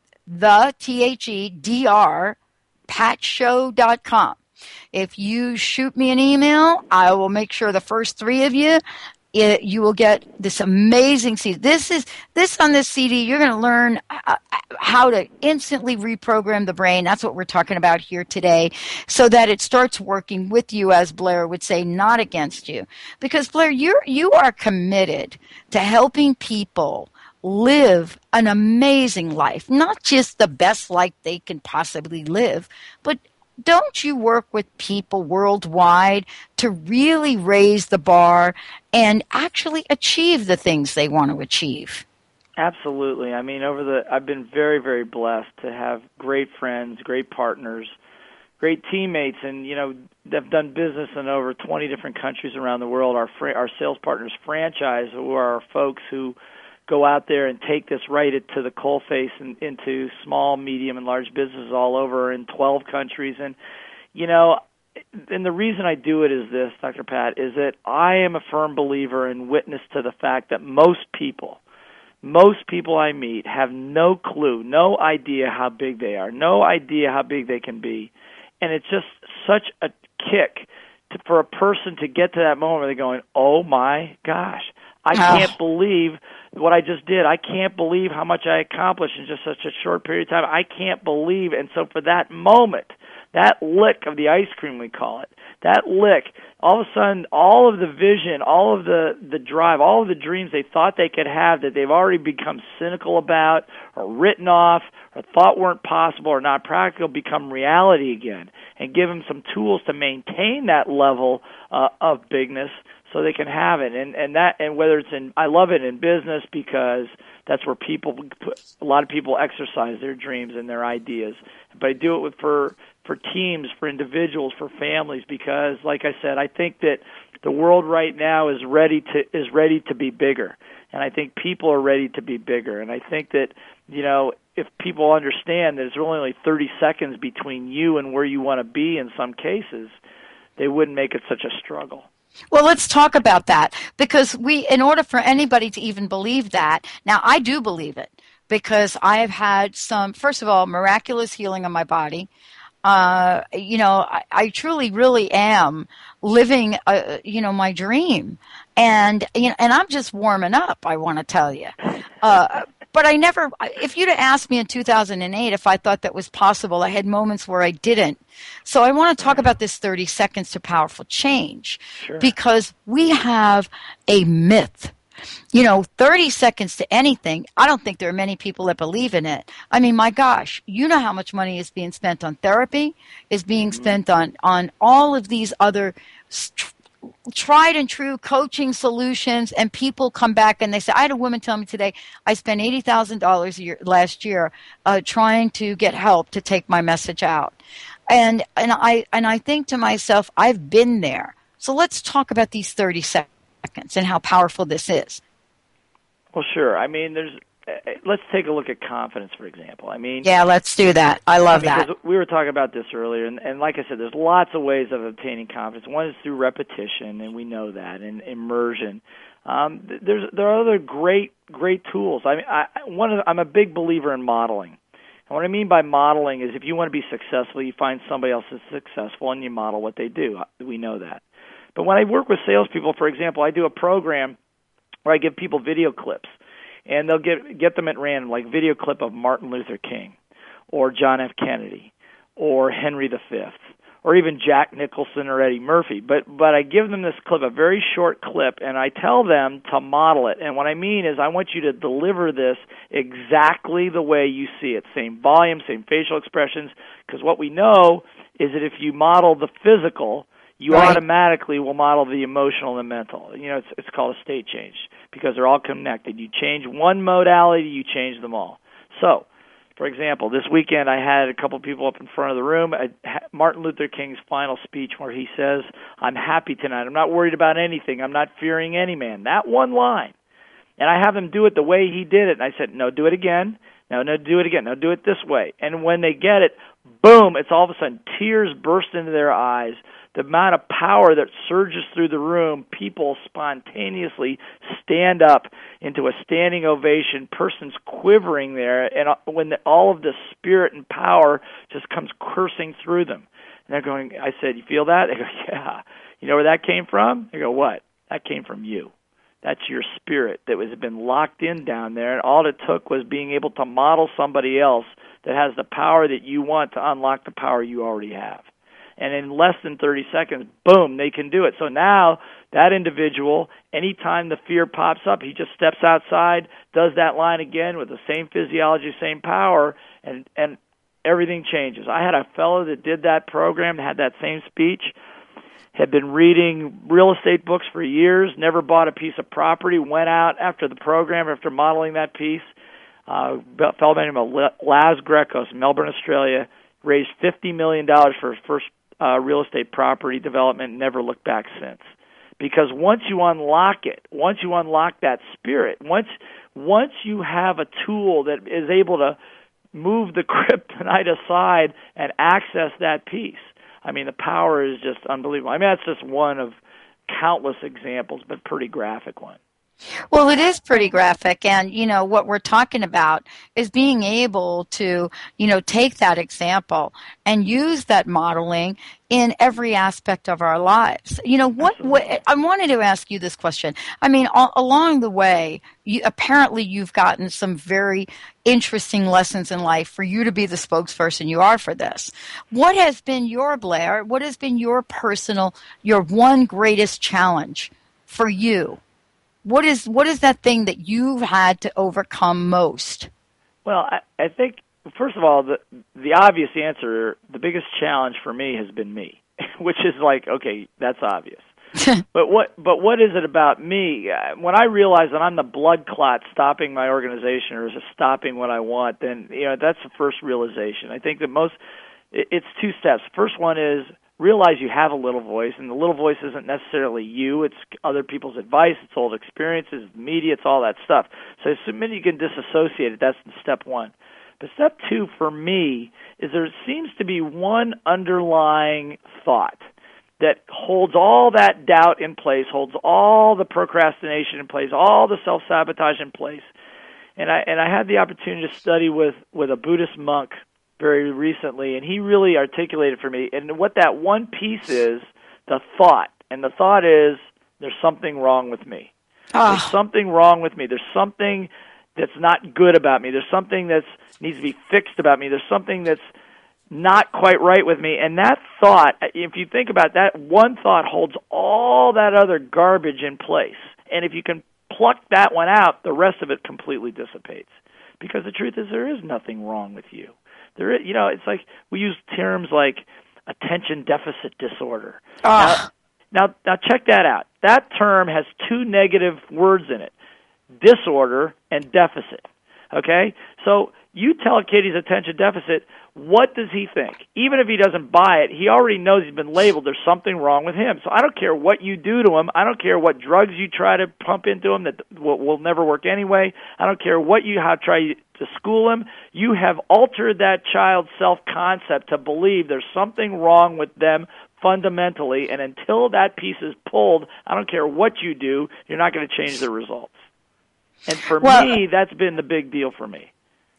THEDR patshow.com. If you shoot me an email, I will make sure the first 3 of you, you will get this amazing CD. This on this CD, you're going to learn how to instantly reprogram the brain. That's what we're talking about here today, so that it starts working with you, as Blair would say, not against you. Because Blair, you are committed to helping people live an amazing life, not just the best life they can possibly live, but don't you work with people worldwide to really raise the bar and actually achieve the things they want to achieve? Absolutely. I mean, I've been very, very blessed to have great friends, great partners, great teammates, and they've done business in over 20 different countries around the world. Our sales partners franchise, who are our folks who go out there and take this right to the coalface and into small, medium, and large businesses all over in 12 countries. And, and the reason I do it is this, Dr. Pat, is that I am a firm believer and witness to the fact that most people I meet have no clue, no idea how big they are, no idea how big they can be. And it's just such a kick for a person to get to that moment where they're going, oh my gosh, I can't believe what I just did. I can't believe how much I accomplished in just such a short period of time. I can't believe. And so for that moment, that lick of the ice cream, we call it, that lick, all of a sudden, all of the vision, all of the drive, all of the dreams they thought they could have that they've already become cynical about or written off or thought weren't possible or not practical become reality again, and give them some tools to maintain that level of bigness so they can have it. And whether it's I love it in business because that's where a lot of people exercise their dreams and their ideas. But I do it for teams, for individuals, for families, because, like I said, I think that the world right now is ready to be bigger, and I think people are ready to be bigger. And I think that if people understand that it's really only 30 seconds between you and where you want to be, in some cases, they wouldn't make it such a struggle. Well, let's talk about that, because in order for anybody to even believe that, now I do believe it, because I have had some, first of all, miraculous healing of my body. I truly, really am living, my dream, and I'm just warming up, I want to tell you. But if you'd have asked me in 2008 if I thought that was possible, I had moments where I didn't. So I want to talk about this 30 seconds to powerful change, because we have a myth. 30 seconds to anything, I don't think there are many people that believe in it. I mean, my gosh, you know how much money is being spent on therapy, is being spent on all of these other tried and true coaching solutions, and people come back and they say, I had a woman tell me today, I spent $80,000 last year trying to get help to take my message out. And I think to myself, I've been there. So let's talk about these 30 seconds and how powerful this is. Well, sure. I mean, let's take a look at confidence, for example. Yeah, let's do that. I love that. We were talking about this earlier, and like I said, there's lots of ways of obtaining confidence. One is through repetition, and we know that, and immersion. There are other great tools. I'm a big believer in modeling. And what I mean by modeling is if you want to be successful, you find somebody else that's successful, and you model what they do. We know that. But when I work with salespeople, for example, I do a program where I give people video clips, and they'll get them at random, like video clip of Martin Luther King, or John F. Kennedy, or Henry V, or even Jack Nicholson or Eddie Murphy. But I give them this clip, a very short clip, and I tell them to model it. And what I mean is I want you to deliver this exactly the way you see it, same volume, same facial expressions, because what we know is that if you model the physical, you automatically will model the emotional and the mental. It's called a state change, because they're all connected. You change one modality, you change them all. So, for example, this weekend I had a couple people up in front of the room at Martin Luther King's final speech, where he says, I'm happy tonight. I'm not worried about anything. I'm not fearing any man. That one line. And I have them do it the way he did it. And I said, no, do it again. No, do it again. No, do it this way. And when they get it, boom, it's all of a sudden tears burst into their eyes. The amount of power that surges through the room, people spontaneously stand up into a standing ovation, persons quivering there, and when all of the spirit and power just comes coursing through them. And they're going, I said, you feel that? They go, yeah. You know where that came from? They go, what? That came from you. That's your spirit that has been locked in down there, and all it took was being able to model somebody else that has the power that you want to unlock the power you already have. And in less than 30 seconds, boom, they can do it. So now that individual, anytime the fear pops up, he just steps outside, does that line again with the same physiology, same power, and everything changes. I had a fellow that did that program, had that same speech, had been reading real estate books for years, never bought a piece of property, went out after the program, after modeling that piece. A fellow named Laz Grecos, Melbourne, Australia, raised $50 million for his first real estate property development, never looked back since. Because once you unlock it, once you unlock that spirit, once you have a tool that is able to move the kryptonite aside and access that piece, I mean, the power is just unbelievable. I mean, that's just one of countless examples, but pretty graphic one. Well, it is pretty graphic, and what we're talking about is being able to take that example and use that modeling in every aspect of our lives. What I wanted to ask you this question. I mean, along the way, apparently you've gotten some very interesting lessons in life for you to be the spokesperson you are for this. What has been your, Blair, what has been your one greatest challenge for you? What is that thing that you've had to overcome most? Well, I think, first of all, the obvious answer, the biggest challenge for me has been me, which is like, okay, that's obvious. But what is it about me? When I realize that I'm the blood clot stopping my organization or just stopping what I want, then that's the first realization. I think that it's two steps. First one is realize you have a little voice, and the little voice isn't necessarily you. It's other people's advice, it's old experiences, the media, it's all that stuff. So the minute you can disassociate it, that's step one. But step two for me is there seems to be one underlying thought that holds all that doubt in place, holds all the procrastination in place, all the self-sabotage in place. And I had the opportunity to study with a Buddhist monk very recently, and he really articulated for me. And what that one piece is, the thought. And the thought is, there's something wrong with me. There's something wrong with me. There's something that's not good about me. There's something that needs to be fixed about me. There's something that's not quite right with me. And that thought, if you think about that, one thought holds all that other garbage in place. And if you can pluck that one out, the rest of it completely dissipates. Because the truth is, there is nothing wrong with you. There is, it's like we use terms like attention deficit disorder. Now, check that out. That term has two negative words in it, disorder and deficit. Okay? So you tell a kid he's attention deficit, what does he think? Even if he doesn't buy it, he already knows he's been labeled. There's something wrong with him. So I don't care what you do to him. I don't care what drugs you try to pump into him that will never work anyway. I don't care how try to school him. You have altered that child's self-concept to believe there's something wrong with them fundamentally, and until that piece is pulled, I don't care what you do, you're not going to change the results. And for me, that's been the big deal for me.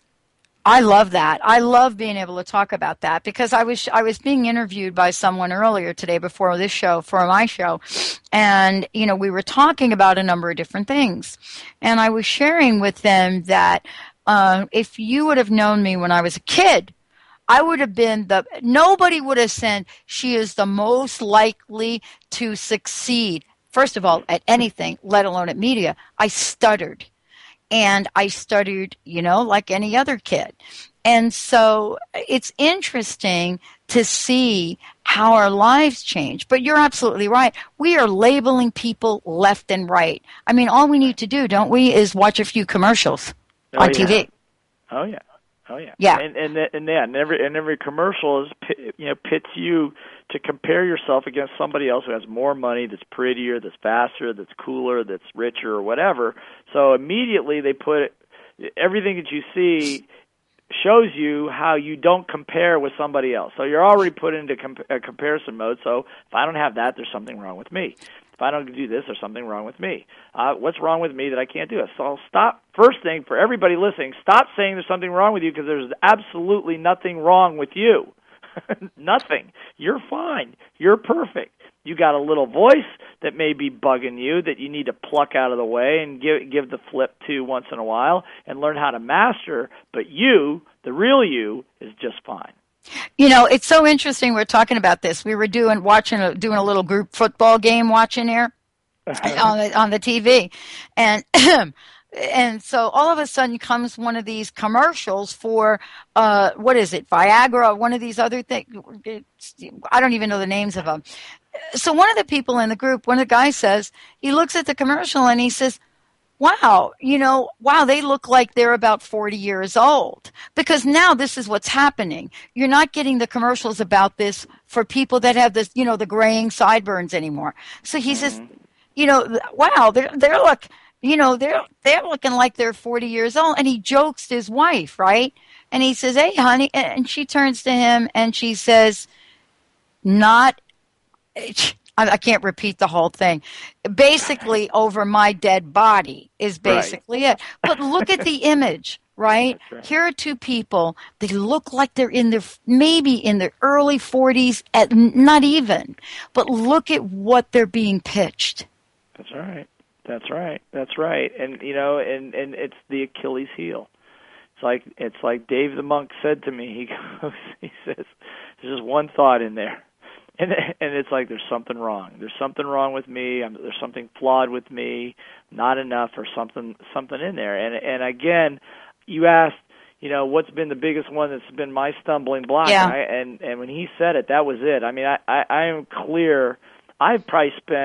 I love that. I love being able to talk about that because I was being interviewed by someone earlier today before this show, for my show, and we were talking about a number of different things, and I was sharing with them that if you would have known me when I was a kid, I would have been nobody would have said she is the most likely to succeed, first of all, at anything, let alone at media. I stuttered. And I stuttered, like any other kid. And so it's interesting to see how our lives change. But you're absolutely right. We are labeling people left and right. I mean, all we need to do, don't we, is watch a few commercials on TV. Oh, yeah. Oh, yeah. Yeah. And every commercial pits you to compare yourself against somebody else who has more money, that's prettier, that's faster, that's cooler, that's richer, or whatever. So immediately they put everything that you see shows you how you don't compare with somebody else. So you're already put into comparison mode. So if I don't have that, there's something wrong with me. If I don't do this, there's something wrong with me. What's wrong with me that I can't do it? So stop. First thing, for everybody listening, stop saying there's something wrong with you because there's absolutely nothing wrong with you. Nothing. You're fine. You're perfect. You got a little voice that may be bugging you that you need to pluck out of the way and give the flip to once in a while and learn how to master. But you, the real you, is just fine. It's so interesting we're talking about this. We were doing a little group football game watching here on the TV. And and so all of a sudden comes one of these commercials for what is it, Viagra, one of these other things. I don't even know the names of them. So one of the people in the group, one of the guys says, he looks at the commercial and he says, wow, they look like they're about 40 years old. Because now this is what's happening. You're not getting the commercials about this for people that have this, the graying sideburns anymore. So he says, wow, they're looking like they're 40 years old. And he jokes to his wife, right? And he says, hey, honey, and she turns to him and she says, not, I can't repeat the whole thing. Basically, over my dead body is basically it. But look at the image, right? Right. Here are two people. They look like they're maybe in their early 40s, not even. But look at what they're being pitched. That's right. That's right. And and it's the Achilles heel. It's like Dave the Monk said to me. He says, "There's just one thought in there." And it's like there's something wrong. There's something wrong with me. There's something flawed with me. Not enough, or something in there. And again, you asked, what's been the biggest one that's been my stumbling block? Yeah. And when he said it, that was it. I mean, I am clear. I have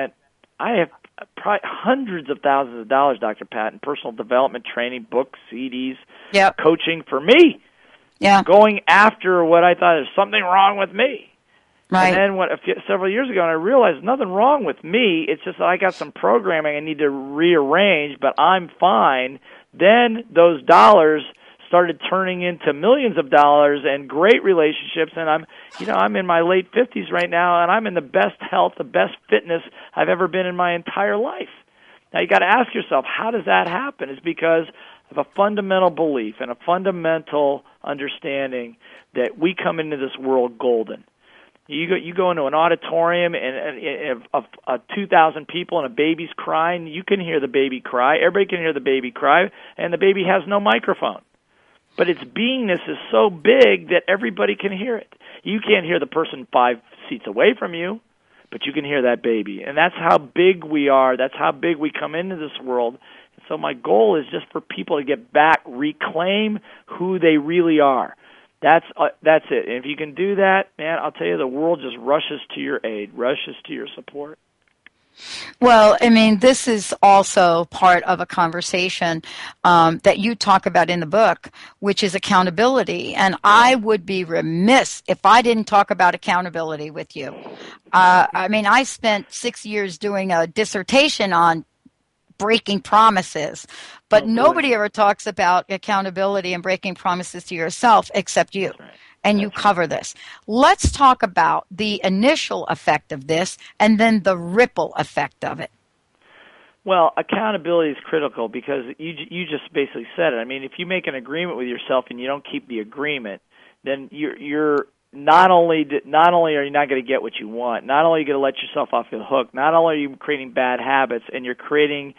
probably hundreds of thousands of dollars, Dr. Pat, in personal development training, books, CDs, coaching for me. Yeah. Going after what I thought is something wrong with me. Right. And then several years ago, and I realized nothing wrong with me. It's just that I got some programming I need to rearrange, but I'm fine. Then those dollars started turning into millions of dollars and great relationships, and I'm in my late 50s right now, and I'm in the best health, the best fitness I've ever been in my entire life. Now you got to ask yourself, how does that happen? It's because of a fundamental belief and a fundamental understanding that we come into this world golden. You go into an auditorium and of 2,000 people and a baby's crying. You can hear the baby cry. Everybody can hear the baby cry, and the baby has no microphone. But its beingness is so big that everybody can hear it. You can't hear the person 5 seats away from you, but you can hear that baby. And that's how big we are. That's how big we come into this world. And so my goal is just for people to get back, reclaim who they really are. That's it. And if you can do that, man, I'll tell you, the world just rushes to your aid, rushes to your support. Well, I mean, this is also part of a conversation that you talk about in the book, which is accountability. And I would be remiss if I didn't talk about accountability with you. I mean, I spent 6 years doing a dissertation on breaking promises, but nobody ever talks about accountability and breaking promises to yourself except you. That's right. And you cover this. Let's talk about the initial effect of this and then the ripple effect of it. Well, accountability is critical because you just basically said it. I mean, if you make an agreement with yourself and you don't keep the agreement, then you're not only are you not going to get what you want, not only are you going to let yourself off the hook, not only are you creating bad habits, and you're creating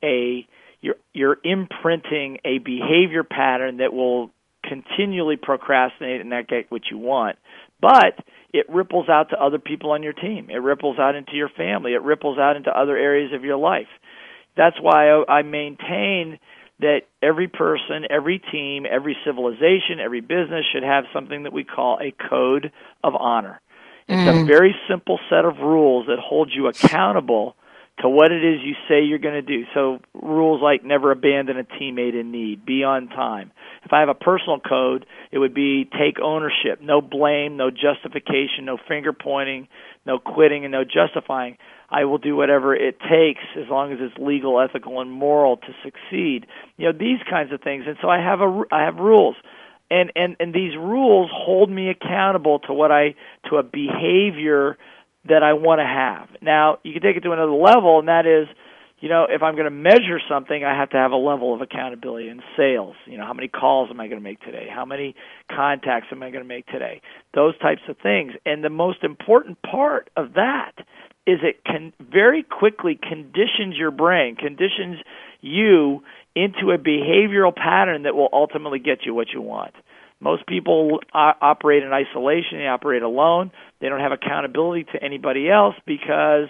you're imprinting a behavior pattern that will continually procrastinate and not get what you want, but it ripples out to other people on your team. It ripples out into your family. It ripples out into other areas of your life. That's why I maintain that every person, every team, every civilization, every business should have something that we call a code of honor. It's a very simple set of rules that hold you accountable to what it is you say you're going to do. So rules like never abandon a teammate in need, be on time. If I have a personal code, it would be take ownership, no blame, no justification, no finger pointing, no quitting, and no justifying. I will do whatever it takes as long as it's legal, ethical, and moral to succeed. These kinds of things. And so I have rules. And these rules hold me accountable to a behavior that I want to have. Now, you can take it to another level, and that is, if I'm going to measure something, I have to have a level of accountability in sales. How many calls am I going to make today? How many contacts am I going to make today? Those types of things. And the most important part of that is it can very quickly conditions your brain, conditions you into a behavioral pattern that will ultimately get you what you want. Most people operate in isolation. They operate alone. They don't have accountability to anybody else because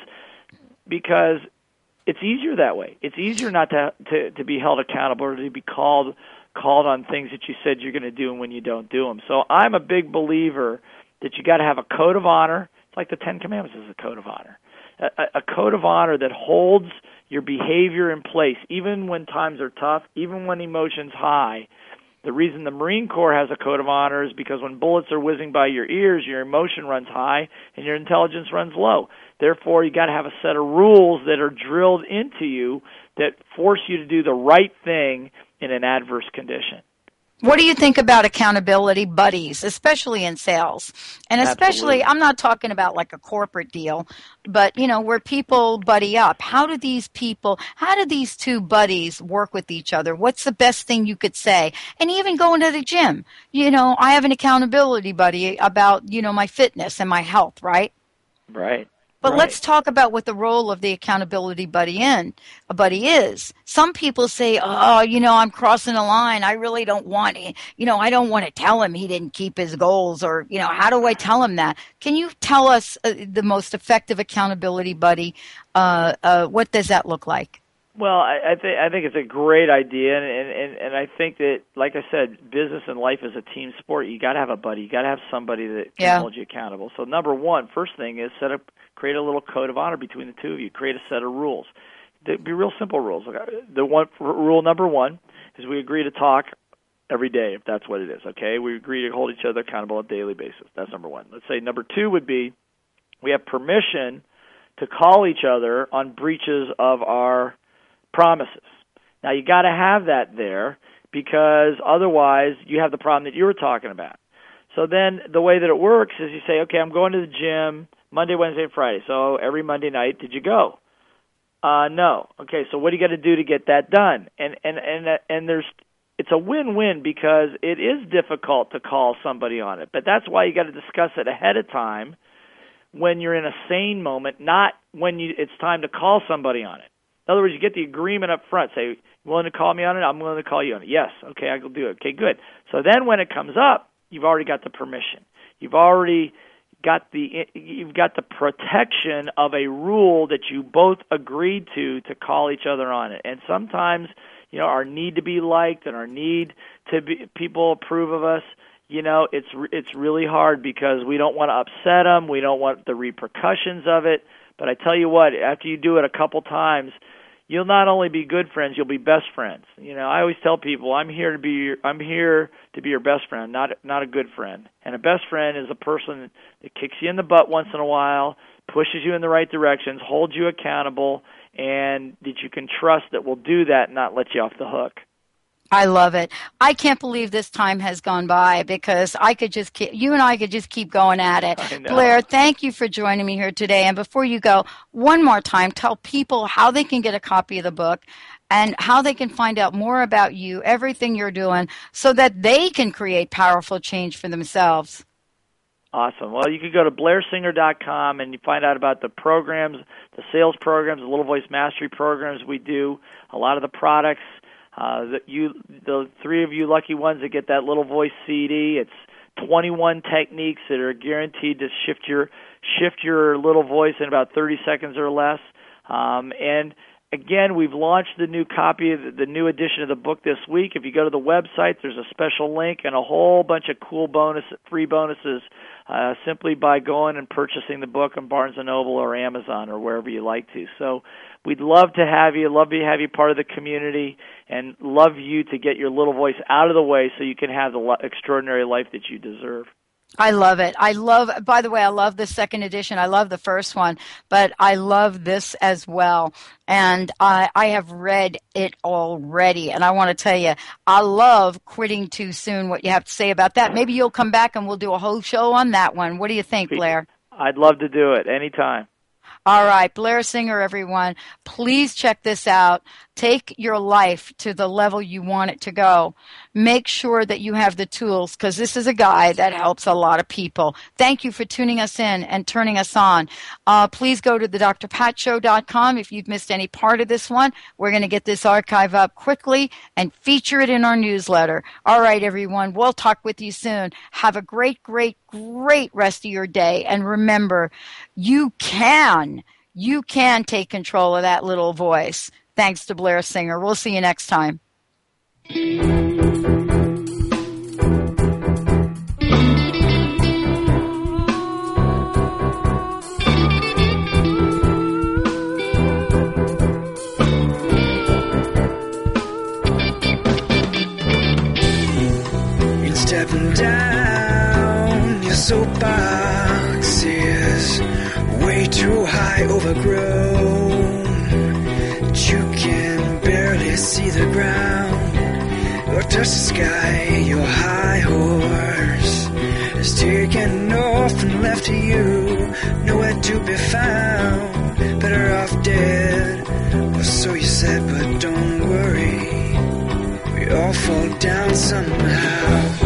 it's easier that way. It's easier not to be held accountable or to be called on things that you said you're going to do and when you don't do them. So I'm a big believer that you got to have a code of honor. It's like the Ten Commandments is a code of honor. A code of honor that holds your behavior in place, even when times are tough, even when emotion's high. The reason the Marine Corps has a code of honor is because when bullets are whizzing by your ears, your emotion runs high and your intelligence runs low. Therefore, you got to have a set of rules that are drilled into you that force you to do the right thing in an adverse condition. What do you think about accountability buddies, especially in sales? And especially, Absolutely. I'm not talking about like a corporate deal, but, where people buddy up. How do these two buddies work with each other? What's the best thing you could say? And even going to the gym. I have an accountability buddy about, my fitness and my health, right? Right. But let's talk about what the role of the accountability buddy is. Some people say, I'm crossing a line. I really don't want it. I don't want to tell him he didn't keep his goals, or, how do I tell him that? Can you tell us the most effective accountability buddy? What does that look like? Well, I think it's a great idea, and I think that, like I said, business and life is a team sport. You got to have a buddy. You got to have somebody that can hold you accountable. So number one, first thing is create a little code of honor between the two of you. Create a set of rules. Be real simple rules. Rule number one is we agree to talk every day, if that's what it is. Okay, we agree to hold each other accountable on a daily basis. That's number one. Let's say number two would be we have permission to call each other on breaches of our promises. Now, you got to have that there, because otherwise you have the problem that you were talking about. So then the way that it works is you say, okay, I'm going to the gym Monday, Wednesday, and Friday. So every Monday night, did you go? No. Okay, so what do you got to do to get that done? And it's a win-win, because it is difficult to call somebody on it. But that's why you got to discuss it ahead of time when you're in a sane moment, not when it's time to call somebody on it. In other words, you get the agreement up front. Say, you willing to call me on it? I'm willing to call you on it. Yes. Okay, I will do it. Okay, good. So then when it comes up, you've already got the permission. You've already got you've got the protection of a rule that you both agreed to call each other on it. And sometimes, our need to be liked and our need to be people approve of us, it's really hard, because we don't want to upset them. We don't want the repercussions of it. But I tell you what, after you do it a couple times, you'll not only be good friends, you'll be best friends. I always tell people, I'm here to be your best friend, not a good friend. And a best friend is a person that kicks you in the butt once in a while, pushes you in the right directions, holds you accountable, and that you can trust that will do that and not let you off the hook. I love it. I can't believe this time has gone by, because you and I could just keep going at it. Blair, thank you for joining me here today. And before you go, one more time, tell people how they can get a copy of the book and how they can find out more about you, everything you're doing, so that they can create powerful change for themselves. Awesome. Well, you can go to blairsinger.com and you find out about the programs, the sales programs, the Little Voice Mastery programs we do, a lot of the products. The three of you lucky ones that get that Little Voice CD, it's 21 techniques that are guaranteed to shift your little voice in about 30 seconds or less. And again, we've launched the new copy of the new edition of the book this week. If you go to the website, there's a special link and a whole bunch of cool free bonuses simply by going and purchasing the book on Barnes & Noble or Amazon or wherever you like to. So we'd love to have you, part of the community, and love you to get your little voice out of the way so you can have the extraordinary life that you deserve. I love it. By the way, I love the second edition. I love the first one, but I love this as well. And I have read it already. And I want to tell you, I love Quitting Too Soon, what you have to say about that. Maybe you'll come back and we'll do a whole show on that one. What do you think, Blair? I'd love to do it anytime. All right, Blair Singer, everyone. Please check this out. Take your life to the level you want it to go. Make sure that you have the tools, because this is a guy that helps a lot of people. Thank you for tuning us in and turning us on. Please go to thedrpatshow.com if you've missed any part of this one. We're going to get this archive up quickly and feature it in our newsletter. All right, everyone. We'll talk with you soon. Have a great, great, great rest of your day. And remember, you can take control of that little voice. Thanks to Blair Singer. We'll see you next time. You're stepping down, your soapbox is way too high, overgrown. You can barely see the ground. You're touch the sky, your high horse is taken off and left to you, nowhere to be found, better off dead, or so you said, but don't worry, we all fall down somehow.